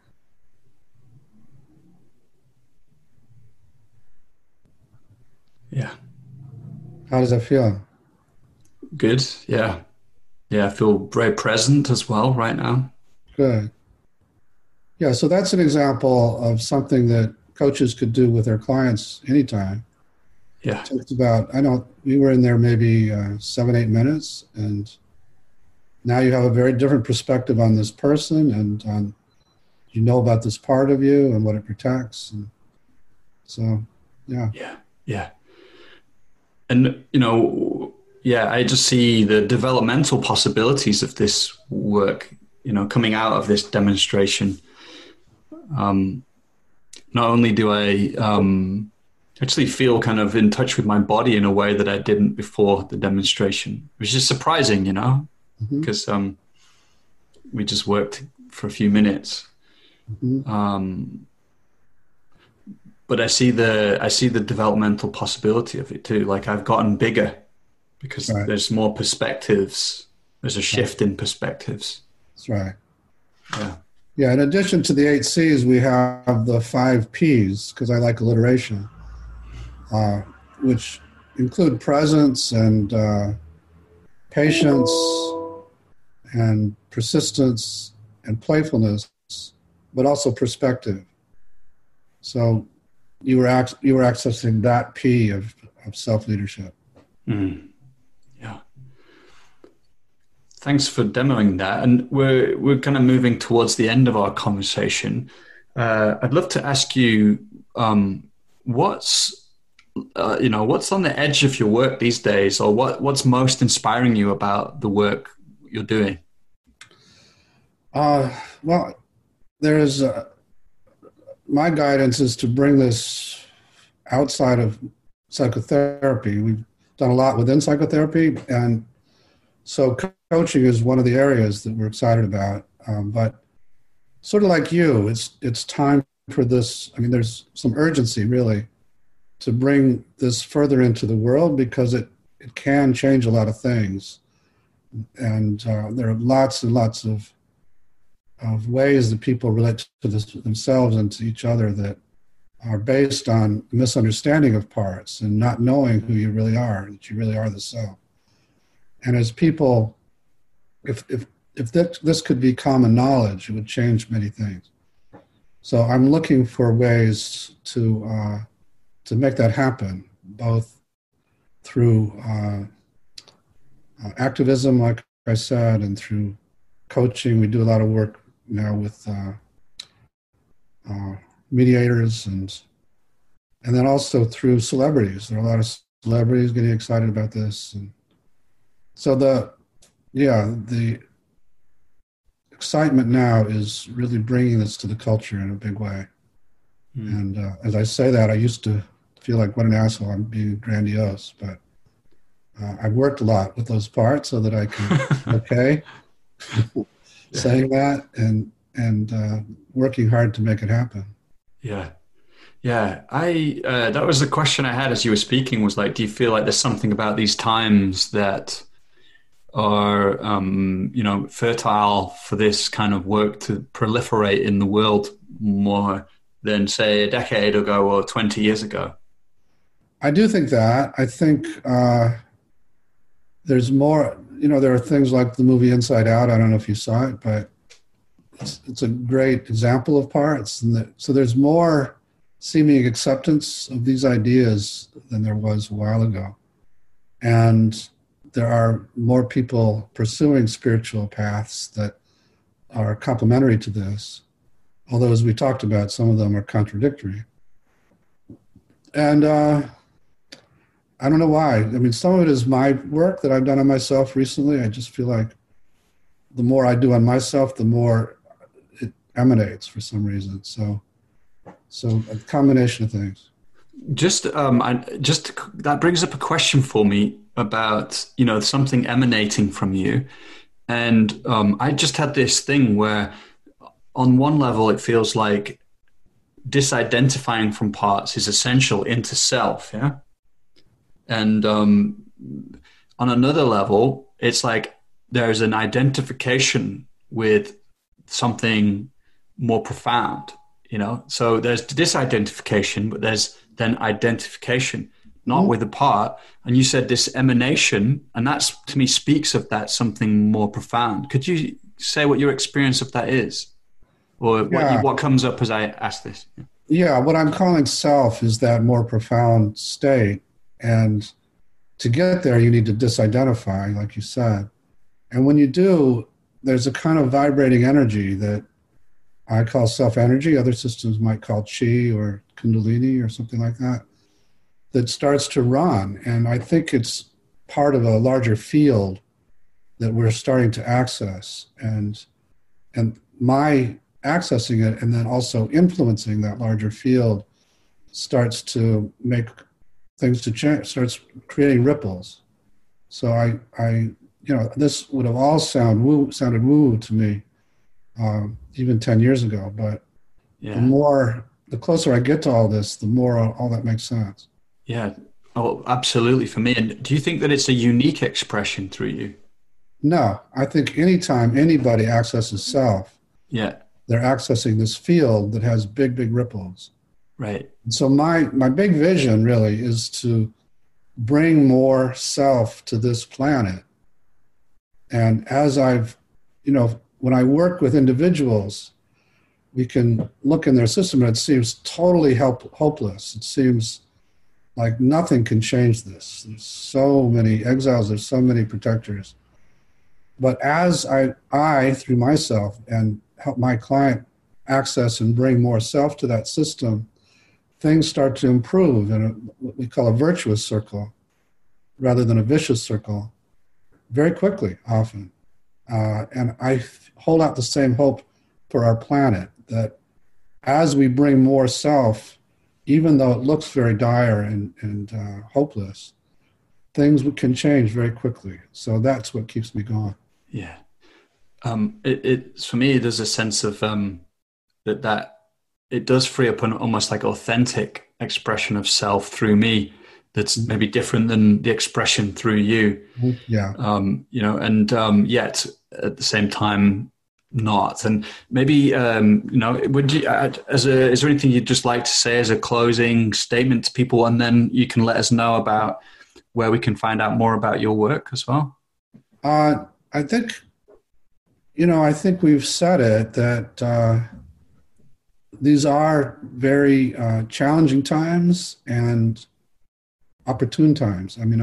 Yeah. How does that feel? Good. Yeah. Yeah. I feel very present as well right now. Good. Yeah. So that's an example of something that coaches could do with their clients anytime. Yeah. It takes about, we were in there maybe 7-8 minutes, and now you have a very different perspective on this person, and you know about this part of you and what it protects. And so, yeah. Yeah. Yeah. And, yeah, I just see the developmental possibilities of this work, coming out of this demonstration. Not only do I actually feel kind of in touch with my body in a way that I didn't before the demonstration, which is surprising, because we just worked for a few minutes. Mm-hmm. But I see the developmental possibility of it too. Like I've gotten bigger because Right. there's more perspectives. There's a shift in perspectives. That's right. Yeah. Yeah, in addition to the 8 C's, we have the 5 P's, because I like alliteration, which include presence and patience and persistence and playfulness, but also perspective. So you were accessing that P of self-leadership. Mm. Yeah. Thanks for demoing that. And we're kind of moving towards the end of our conversation. I'd love to ask you, what's on the edge of your work these days, or what's most inspiring you about the work you're doing? Well, there's my guidance is to bring this outside of psychotherapy. We've done a lot within psychotherapy, and so coaching is one of the areas that we're excited about. But sort of like you, it's time for this. I mean, there's some urgency really to bring this further into the world, because it can change a lot of things, and there are lots and lots of ways that people relate to this, themselves and to each other, that are based on misunderstanding of parts and not knowing who you really are, that you really are the self. And as people, if this could be common knowledge, it would change many things. So I'm looking for ways to make that happen, both through activism, like I said, and through coaching. We do a lot of work now with mediators, and then also through celebrities. There are a lot of celebrities getting excited about this, and so the excitement now is really bringing this to the culture in a big way. And as I say that, I used to feel like, what an asshole, I'm being grandiose, but I've worked a lot with those parts so that I can okay saying that and working hard to make it happen. Yeah. Yeah. That was the question I had as you were speaking, was like, do you feel like there's something about these times that are, fertile for this kind of work to proliferate in the world more than, say, a decade ago or 20 years ago? I do think that. I think there's more, there are things like the movie Inside Out. I don't know if you saw it, but it's a great example of parts. And so there's more seeming acceptance of these ideas than there was a while ago. And there are more people pursuing spiritual paths that are complementary to this. Although, as we talked about, some of them are contradictory. And I don't know why. I mean, some of it is my work that I've done on myself recently. I just feel like the more I do on myself, the more it emanates for some reason. So a combination of things. That brings up a question for me about, something emanating from you. And I just had this thing where on one level, it feels like disidentifying from parts is essential into self. Yeah. And on another level, it's like there's an identification with something more profound, So there's disidentification, but there's then identification, not with a part. And you said this emanation, and that's, to me, speaks of that something more profound. Could you say what your experience of that is? Or what comes up as I ask this? Yeah, what I'm calling self is that more profound state. And to get there, you need to disidentify, like you said. And when you do, there's a kind of vibrating energy that I call self-energy. Other systems might call chi or kundalini or something like that, that starts to run. And I think it's part of a larger field that we're starting to access. And my accessing it and then also influencing that larger field starts to make things to change, starts creating ripples. So I this would have all sounded woo to me even 10 years ago, but the closer I get to all this, the more all that makes sense. Yeah. Oh, absolutely, for me. And do you think that it's a unique expression through you? No, I think anytime anybody accesses self, they're accessing this field that has big, big ripples. Right. So my big vision really is to bring more self to this planet. And as when I work with individuals, we can look in their system and it seems totally hopeless. It seems like nothing can change this. There's so many exiles, there's so many protectors. But as I through myself and help my client access and bring more self to that system, things start to improve in what we call a virtuous circle rather than a vicious circle very quickly often. And I hold out the same hope for our planet that as we bring more self, even though it looks very dire and hopeless, things can change very quickly. So that's what keeps me going. Yeah. For me, there's a sense of that it does free up an almost like authentic expression of self through me that's maybe different than the expression through you. Yeah. Yet at the same time not. And maybe would you is there anything you'd just like to say as a closing statement to people, and then you can let us know about where we can find out more about your work as well? I think we've said it, that these are very challenging times and opportune times. I mean,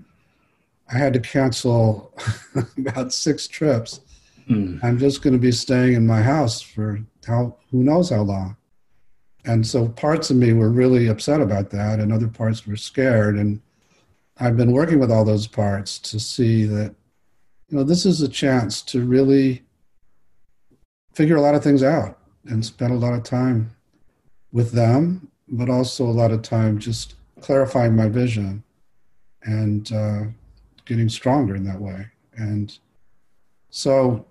I had to cancel about 6 trips. I'm just going to be staying in my house for who knows how long. And so parts of me were really upset about that, and other parts were scared. And I've been working with all those parts to see that, this is a chance to really figure a lot of things out and spend a lot of time with them, but also a lot of time just clarifying my vision and getting stronger in that way. And so,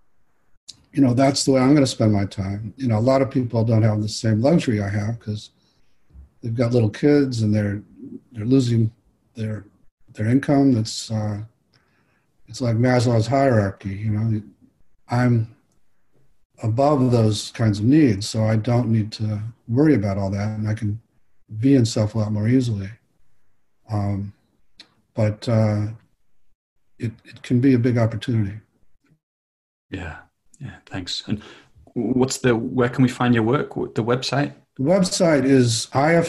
that's the way I'm going to spend my time. A lot of people don't have the same luxury I have because they've got little kids and they're losing their income. It's like Maslow's hierarchy. I'm above those kinds of needs, so I don't need to worry about all that, and I can be in self a lot more easily. But it can be a big opportunity. Yeah, thanks. And where can we find your work? The website? The website is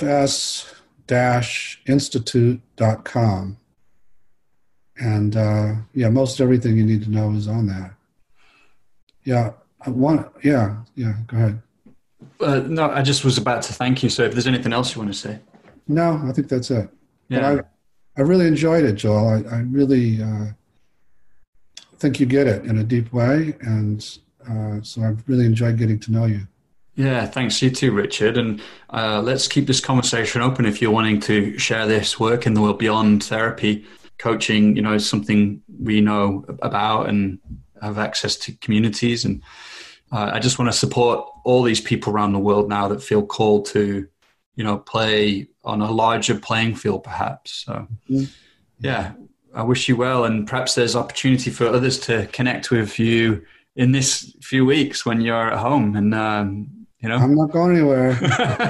ifs-institute.com. And most everything you need to know is on that. Go ahead. No, I just was about to thank you. So if there's anything else you want to say. No, I think that's it. Yeah. But I really enjoyed it, Joel. I really think you get it in a deep way. And so I've really enjoyed getting to know you. Yeah, thanks. You too, Richard. And let's keep this conversation open if you're wanting to share this work in the world beyond therapy. Coaching, is something we know about and have access to communities. And I just want to support all these people around the world now that feel called to, play on a larger playing field, perhaps. So, yeah, I wish you well. And perhaps there's opportunity for others to connect with you in this few weeks when you're at home. And, I'm not going anywhere.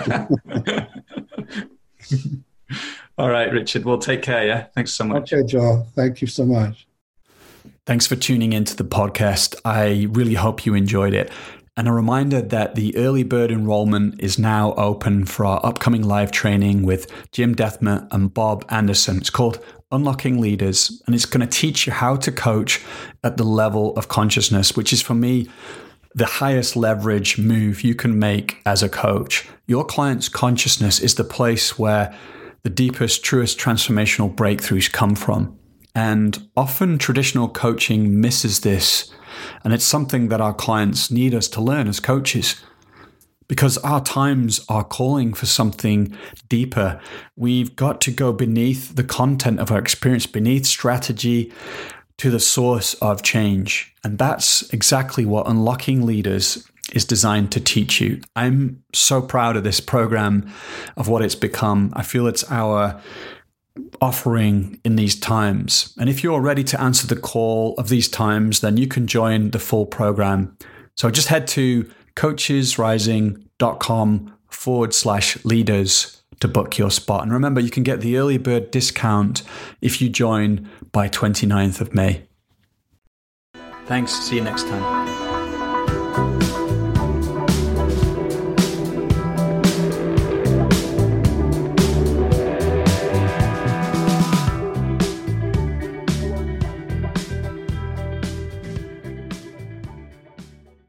All right, Richard. Well, take care. Yeah. Thanks so much. Okay, Joel. Thank you so much. Thanks for tuning into the podcast. I really hope you enjoyed it. And a reminder that the early bird enrollment is now open for our upcoming live training with Jim Dethmer and Bob Anderson. It's called Unlocking Leaders, and it's going to teach you how to coach at the level of consciousness, which is, for me, the highest leverage move you can make as a coach. Your client's consciousness is the place where the deepest, truest transformational breakthroughs come from. And often traditional coaching misses this. And it's something that our clients need us to learn as coaches. Because our times are calling for something deeper. We've got to go beneath the content of our experience, beneath strategy, to the source of change. And that's exactly what Unlocking Leaders is designed to teach you. I'm so proud of this program, of what it's become. I feel it's our offering in these times. And if you're ready to answer the call of these times, then you can join the full program. So just head to coachesrising.com/leaders to book your spot. And remember, you can get the early bird discount if you join by 29th of May. Thanks. See you next time.